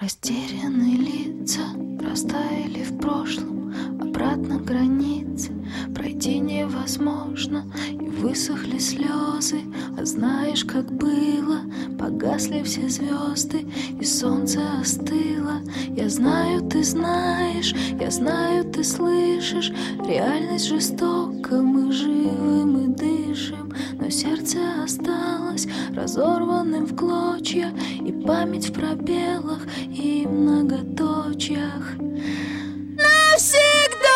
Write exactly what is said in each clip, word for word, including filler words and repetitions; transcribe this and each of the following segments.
Растерянные лица растаяли в прошлом, обратно границы пройти невозможно. И высохли слезы, а знаешь, как было. Погасли все звезды, и солнце остыло. Я знаю, ты знаешь, я знаю, ты слышишь. Реальность жестока, мы живы, мы дышим. Но сердце осталось разорванным в клочья, и память в пробелах и многоточиях. Навсегда,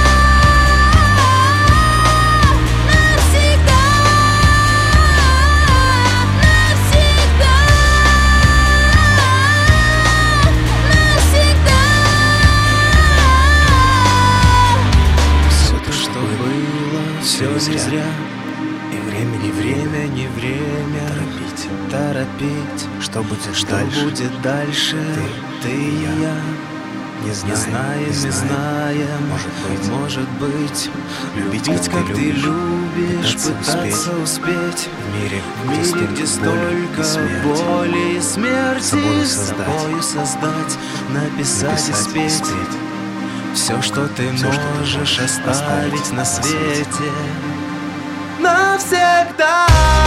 навсегда, навсегда, навсегда. Все то, что было, все не зря. И время, не время, не время торопить, торопить. Что будет что дальше? Будет дальше? Ты, ты и я. Не знаем, не знаем, не знаем. Может быть, может быть. Любить, любить как, как ты любишь, пытаться, пытаться успеть. успеть в мире, в мире, где столько боли и смерти. Собою создать, собою создать, написать, написать и спеть, спеть. Все, что ты Все, можешь что ты оставить, оставить на свете. Навсегда.